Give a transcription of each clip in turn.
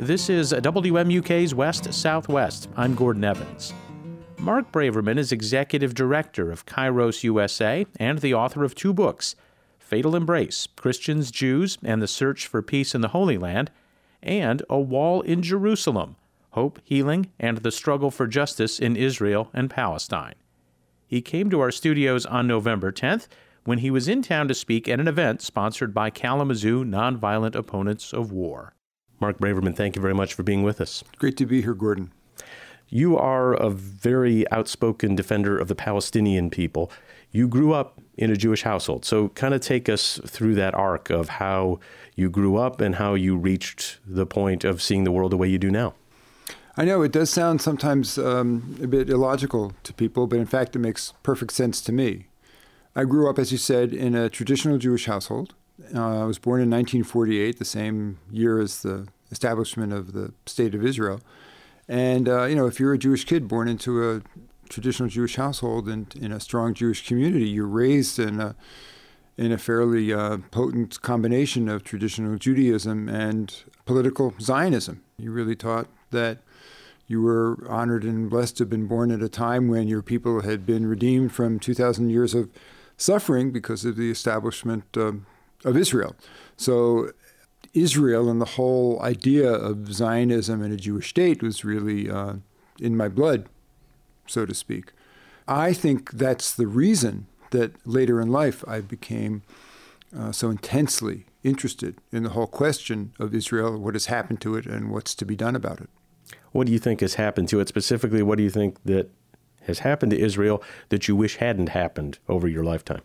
This is WMUK's West Southwest. I'm Gordon Evans. Mark Braverman is Executive Director of Kairos USA and the author of two books, Fatal Embrace, Christians, Jews, and the Search for Peace in the Holy Land, and A Wall in Jerusalem, Hope, Healing, and the Struggle for Justice in Israel and Palestine. He came to our studios on November 10th when he was in town to speak at an event sponsored by Kalamazoo Nonviolent Opponents of War. Mark Braverman, thank you very much for being with us. Great to be here, Gordon. You are a very outspoken defender of the Palestinian people. You grew up in a Jewish household, so kind of take us through that arc of how you grew up and how you reached the point of seeing the world the way you do now. I know it does sound sometimes a bit illogical to people, but in fact it makes perfect sense to me. I grew up, as you said, in a traditional Jewish household. I was born in 1948, the same year as the establishment of the State of Israel. And, if you're a Jewish kid born into a traditional Jewish household and in a strong Jewish community, you're raised in a fairly potent combination of traditional Judaism and political Zionism. You really taught that you were honored and blessed to have been born at a time when your people had been redeemed from 2,000 years of suffering because of the establishment of Israel. So Israel and the whole idea of Zionism and a Jewish state was really in my blood, so to speak. I think that's the reason that later in life I became so intensely interested in the whole question of Israel, what has happened to it, and what's to be done about it. What do you think has happened to it? Specifically, what do you think that has happened to Israel that you wish hadn't happened over your lifetime?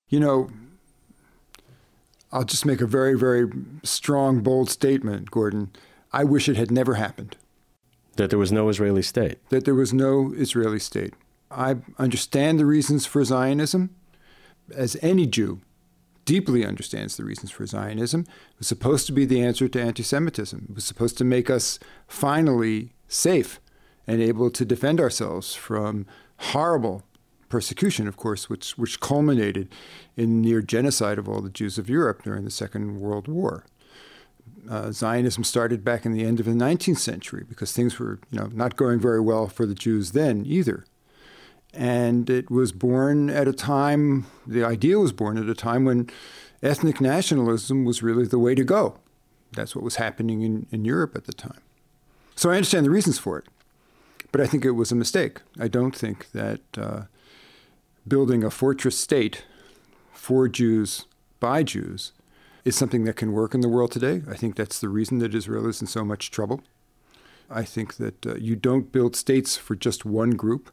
I'll just make a very, very strong, bold statement, Gordon. I wish it had never happened. That there was no Israeli state? That there was no Israeli state. I understand the reasons for Zionism, as any Jew deeply understands the reasons for Zionism. It was supposed to be the answer to anti-Semitism. It was supposed to make us finally safe and able to defend ourselves from horrible persecution, of course, which culminated in near genocide of all the Jews of Europe during the Second World War. Zionism started back in the end of the 19th century because things were, not going very well for the Jews then either. And it was born at a time, the idea was born at a time when ethnic nationalism was really the way to go. That's what was happening in Europe at the time. So I understand the reasons for it, but I think it was a mistake. I don't think that building a fortress state for Jews by Jews is something that can work in the world today. I think that's the reason that Israel is in so much trouble. I think that you don't build states for just one group.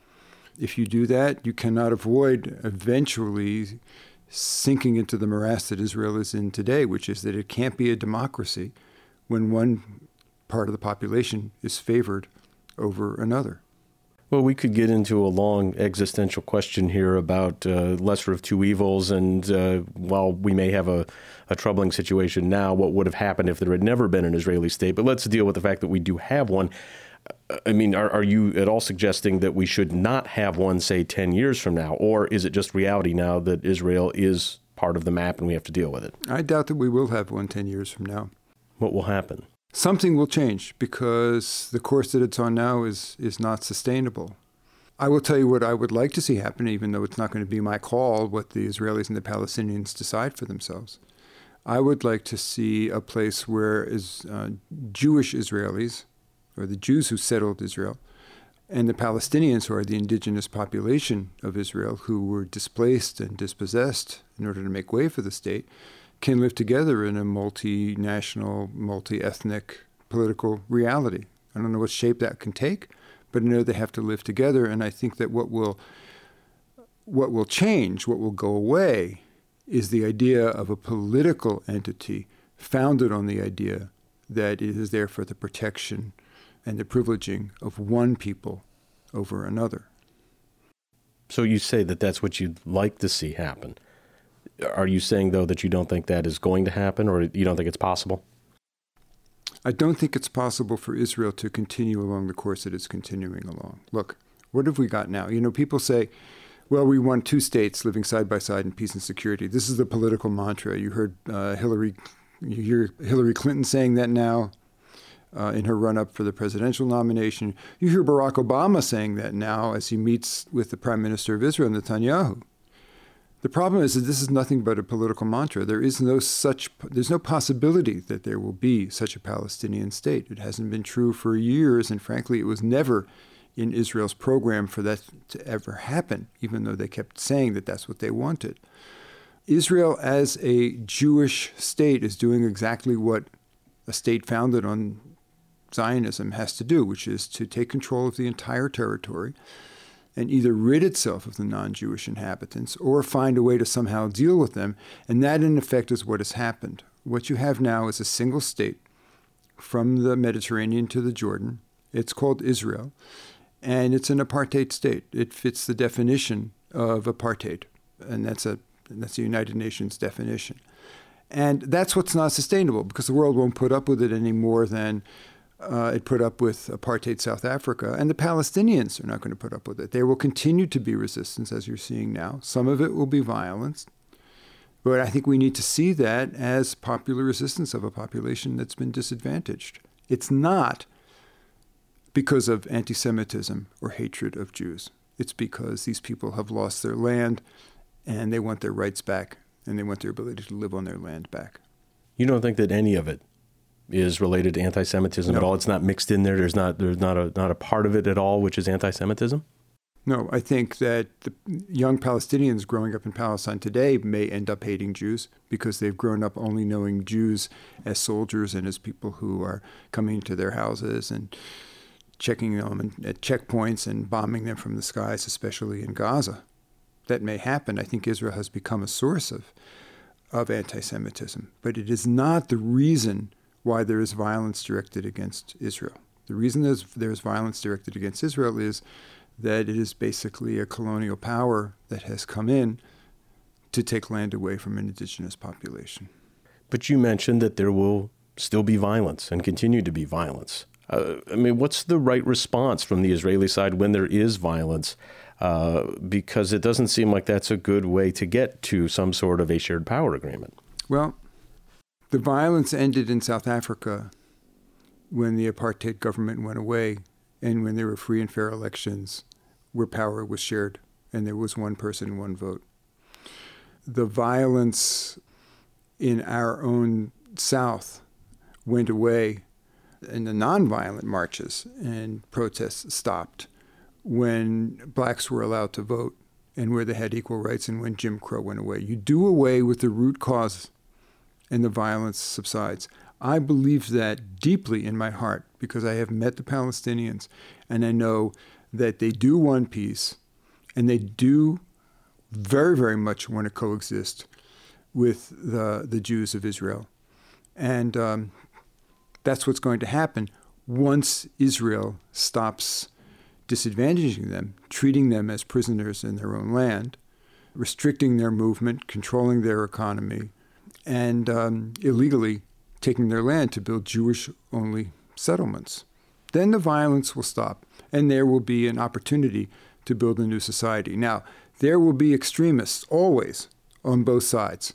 If you do that, you cannot avoid eventually sinking into the morass that Israel is in today, which is that it can't be a democracy when one part of the population is favored over another. Well, we could get into a long existential question here about lesser of two evils, and while we may have a troubling situation now, what would have happened if there had never been an Israeli state? But let's deal with the fact that we do have one. I mean, are you at all suggesting that we should not have one, say, 10 years from now? Or is it just reality now that Israel is part of the map and we have to deal with it? I doubt that we will have one 10 years from now. What will happen? Something will change because the course that it's on now is not sustainable. I will tell you what I would like to see happen, even though it's not going to be my call, what the Israelis and the Palestinians decide for themselves. I would like to see a place where Jewish Israelis, or the Jews who settled Israel, and the Palestinians, who are the indigenous population of Israel, who were displaced and dispossessed in order to make way for the state, can live together in a multinational, multi-ethnic political reality. I don't know what shape that can take, but I know they have to live together, and I think that what will change, what will go away, is the idea of a political entity founded on the idea that it is there for the protection and the privileging of one people over another. So you say that that's what you'd like to see happen. Are you saying, though, that you don't think that is going to happen, or you don't think it's possible? I don't think it's possible for Israel to continue along the course that it's continuing along. Look, what have we got now? People say, well, we want two states living side by side in peace and security. This is the political mantra. You hear Hillary Clinton saying that now. in her run-up for the presidential nomination. You hear Barack Obama saying that now as he meets with the Prime Minister of Israel, Netanyahu. The problem is that this is nothing but a political mantra. There's no possibility that there will be such a Palestinian state. It hasn't been true for years, and frankly, it was never in Israel's program for that to ever happen, even though they kept saying that that's what they wanted. Israel as a Jewish state is doing exactly what a state founded on Zionism has to do, which is to take control of the entire territory and either rid itself of the non-Jewish inhabitants or find a way to somehow deal with them. And that, in effect, is what has happened. What you have now is a single state from the Mediterranean to the Jordan. It's called Israel, and it's an apartheid state. It fits the definition of apartheid, and that's the United Nations definition. And that's what's not sustainable, because the world won't put up with it any more than it put up with apartheid South Africa. And the Palestinians are not going to put up with it. There will continue to be resistance, as you're seeing now. Some of it will be violence. But I think we need to see that as popular resistance of a population that's been disadvantaged. It's not because of anti-Semitism or hatred of Jews. It's because these people have lost their land and they want their rights back and they want their ability to live on their land back. You don't think that any of it is related to anti-Semitism at all? It's not mixed in there? There's not a part of it at all which is anti-Semitism? No, I think that the young Palestinians growing up in Palestine today may end up hating Jews because they've grown up only knowing Jews as soldiers and as people who are coming to their houses and checking them at checkpoints and bombing them from the skies, especially in Gaza. That may happen. I think Israel has become a source of anti-Semitism, but it is not the reason why there is violence directed against Israel. The reason there's violence directed against Israel is that it is basically a colonial power that has come in to take land away from an indigenous population. But you mentioned that there will still be violence and continue to be violence. What's the right response from the Israeli side when there is violence? Because it doesn't seem like that's a good way to get to some sort of a shared power agreement. Well, the violence ended in South Africa when the apartheid government went away and when there were free and fair elections where power was shared and there was one person, one vote. The violence in our own South went away and the nonviolent marches and protests stopped when blacks were allowed to vote and where they had equal rights and when Jim Crow went away. You do away with the root cause and the violence subsides. I believe that deeply in my heart because I have met the Palestinians and I know that they do want peace and they do very, very much want to coexist with the Jews of Israel. And that's what's going to happen once Israel stops disadvantaging them, treating them as prisoners in their own land, restricting their movement, controlling their economy, and illegally taking their land to build Jewish-only settlements. Then the violence will stop, and there will be an opportunity to build a new society. Now, there will be extremists always on both sides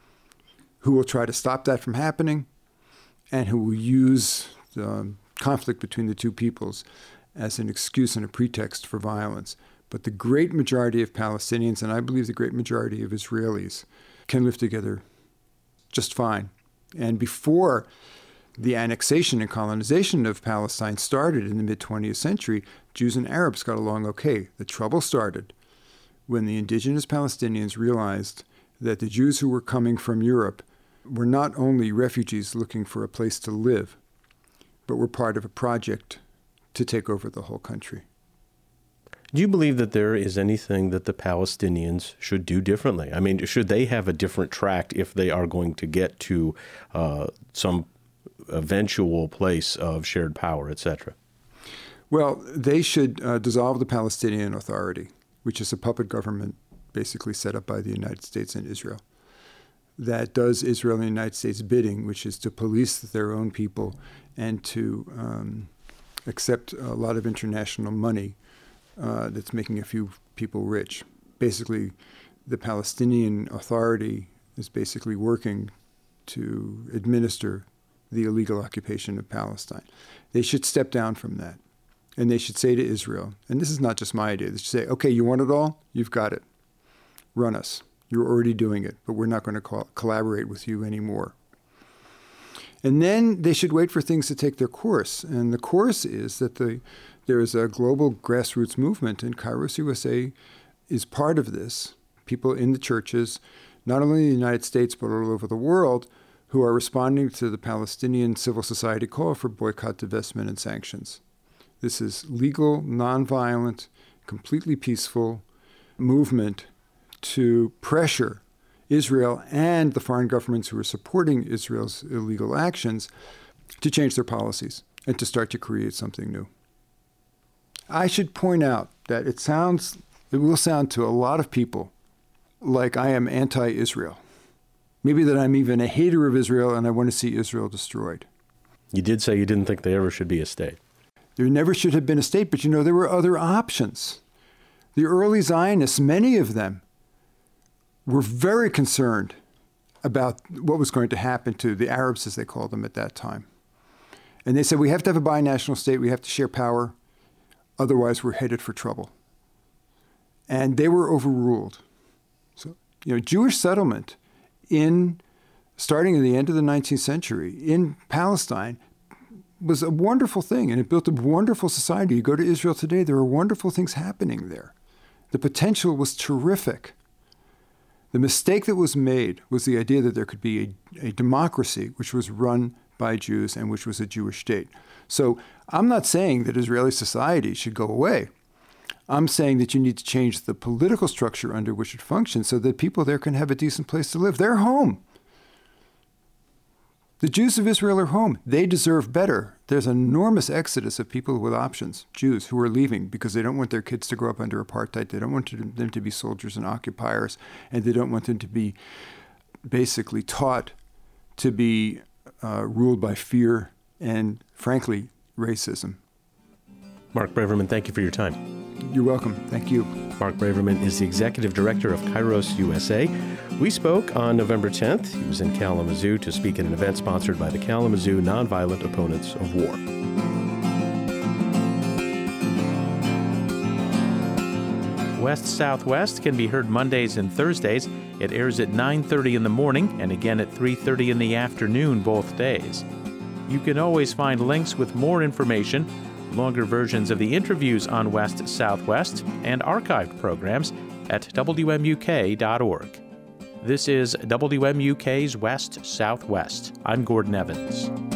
who will try to stop that from happening and who will use the conflict between the two peoples as an excuse and a pretext for violence. But the great majority of Palestinians, and I believe the great majority of Israelis, can live together just fine. And before the annexation and colonization of Palestine started in the mid-20th century, Jews and Arabs got along okay. The trouble started when the indigenous Palestinians realized that the Jews who were coming from Europe were not only refugees looking for a place to live, but were part of a project to take over the whole country. Do you believe that there is anything that the Palestinians should do differently? I mean, should they have a different track if they are going to get to some eventual place of shared power, etc.? Well, they should dissolve the Palestinian Authority, which is a puppet government basically set up by the United States and Israel, that does Israel and the United States bidding, which is to police their own people and to accept a lot of international money that's making a few people rich. Basically, the Palestinian Authority is basically working to administer the illegal occupation of Palestine. They should step down from that. And they should say to Israel, and this is not just my idea, they should say, okay, you want it all? You've got it. Run us. You're already doing it, but we're not going to collaborate with you anymore. And then they should wait for things to take their course. And the course is that there is a global grassroots movement, and Kairos USA is part of this. People in the churches, not only in the United States, but all over the world, who are responding to the Palestinian civil society call for boycott, divestment, and sanctions. This is legal, nonviolent, completely peaceful movement to pressure Israel and the foreign governments who are supporting Israel's illegal actions to change their policies and to start to create something new. I should point out that it will sound to a lot of people like I am anti-Israel. Maybe that I'm even a hater of Israel and I want to see Israel destroyed. You did say you didn't think there ever should be a state. There never should have been a state, but there were other options. The early Zionists, many of them, were very concerned about what was going to happen to the Arabs, as they called them at that time. And they said, we have to have a binational state, we have to share power, otherwise we're headed for trouble. And they were overruled. So, Jewish settlement starting in the end of the 19th century in Palestine was a wonderful thing, and it built a wonderful society. You go to Israel today, there are wonderful things happening there. The potential was terrific. The mistake that was made was the idea that there could be a democracy which was run by Jews and which was a Jewish state. So I'm not saying that Israeli society should go away. I'm saying that you need to change the political structure under which it functions so that people there can have a decent place to live. They're home. The Jews of Israel are home. They deserve better. There's an enormous exodus of people with options, Jews who are leaving because they don't want their kids to grow up under apartheid. They don't want them to be soldiers and occupiers, and they don't want them to be basically taught to be ruled by fear and, frankly, racism. Mark Braverman, thank you for your time. You're welcome. Thank you. Mark Braverman is the executive director of Kairos USA. We spoke on November 10th. He was in Kalamazoo to speak at an event sponsored by the Kalamazoo Nonviolent Opponents of War. West Southwest can be heard Mondays and Thursdays. It airs at 9:30 in the morning and again at 3:30 in the afternoon both days. You can always find links with more information, longer versions of the interviews on West Southwest, and archived programs at WMUK.org. This is WMUK's West Southwest. I'm Gordon Evans.